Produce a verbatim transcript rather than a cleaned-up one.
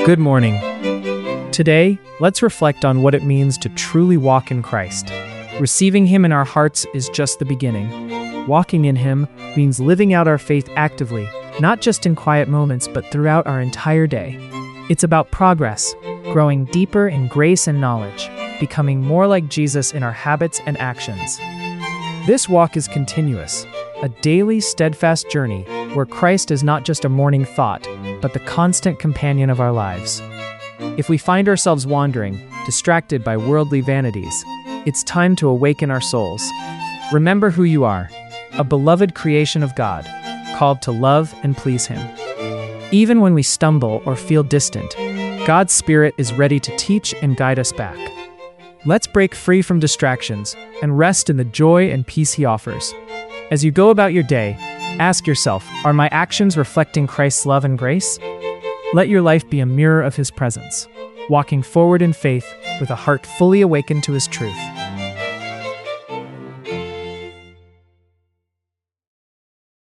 Good morning. Today, let's reflect on what it means to truly walk in Christ. Receiving Him in our hearts is just the beginning. Walking in Him means living out our faith actively, not just in quiet moments, but throughout our entire day. It's about progress, growing deeper in grace and knowledge, becoming more like Jesus in our habits and actions. This walk is continuous, a daily, steadfast journey where Christ is not just a morning thought, but the constant companion of our lives. If we find ourselves wandering, distracted by worldly vanities, it's time to awaken our souls. Remember who you are, a beloved creation of God, called to love and please Him. Even when we stumble or feel distant, God's Spirit is ready to teach and guide us back. Let's break free from distractions and rest in the joy and peace He offers. As you go about your day, ask yourself, are my actions reflecting Christ's love and grace? Let your life be a mirror of His presence, walking forward in faith with a heart fully awakened to His truth.